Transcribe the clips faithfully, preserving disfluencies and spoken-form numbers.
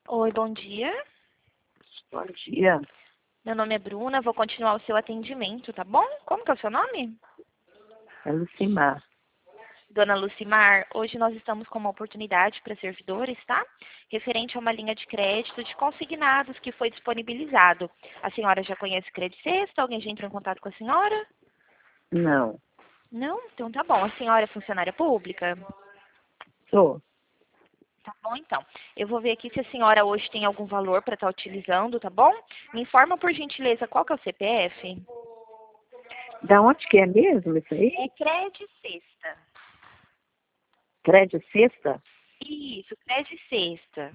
Oi, bom dia. Bom dia, Meu nome é Bruna, vou continuar o seu atendimento, tá bom? Como que é o seu nome? é Lucimar. Dona Lucimar, hoje nós estamos com uma oportunidade para servidores, tá? Referente a uma linha de crédito de consignados que foi disponibilizado. A senhora já conhece Crédito Sexta? Alguém já entrou em contato com a senhora? Não, Não? Então tá bom. A senhora é funcionária pública? sou. Tá bom, então. Eu vou ver aqui se a senhora hoje tem algum valor para estar utilizando, tá bom? Me informa, por gentileza, qual que é o C P F? Da onde que é mesmo isso aí? É Crédito Sexta. Crédito Sexta? Isso, Crédito Sexta.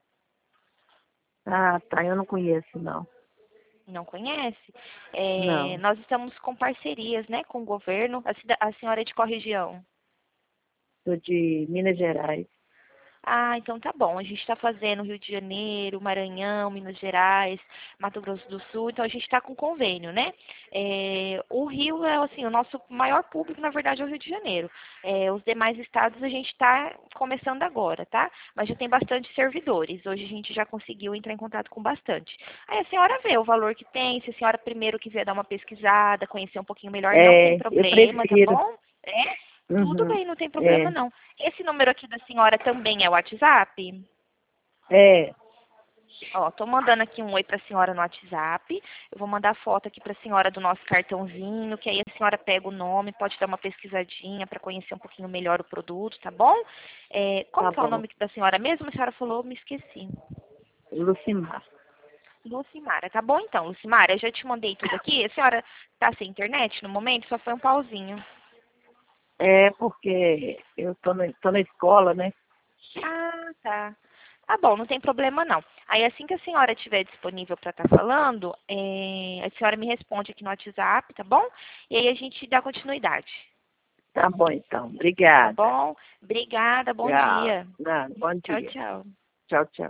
Ah, tá, eu não conheço, não. Não conhece? É, Não, nós estamos com parcerias, né, com o governo. A, cida- a senhora é de qual região? sou de Minas Gerais. Ah, então tá bom. A gente está fazendo Rio de Janeiro, Maranhão, Minas Gerais, Mato Grosso do Sul. Então a gente está com convênio, né? É, o Rio é assim, o nosso maior público, na verdade, é o Rio de Janeiro. É, os demais estados a gente está começando agora, tá? Mas já tem bastante servidores. Hoje a gente já conseguiu entrar em contato com bastante. Aí a senhora vê o valor que tem. Se a senhora primeiro quiser dar uma pesquisada, conhecer um pouquinho melhor, não tem É, eu problema, tá prefiro. bom? É? Tudo Uhum, bem, não tem problema é, não. Esse número aqui da senhora também é o WhatsApp? é, Ó, tô mandando aqui um oi pra senhora no WhatsApp. Eu vou mandar foto aqui pra senhora do nosso cartãozinho, que aí a senhora pega o nome, pode dar uma pesquisadinha para conhecer um pouquinho melhor o produto, tá bom? É, como tá que é o bom. nome da senhora mesmo? A senhora falou, me esqueci. Lucimar. Lucimara, tá bom então, Lucimara, eu já te mandei tudo aqui. A senhora tá sem internet no momento? Só foi um pauzinho. É porque eu tô na, tô na escola, né? Ah, tá. Tá bom, não tem problema não. Aí assim que a senhora estiver disponível para estar falando, é, a senhora me responde aqui no WhatsApp, tá bom? E aí a gente dá continuidade. Tá bom, então. Tá Obrigada. bom? Obrigada, bom Tchau. dia. Não, bom Tchau, dia. tchau. Tchau, tchau.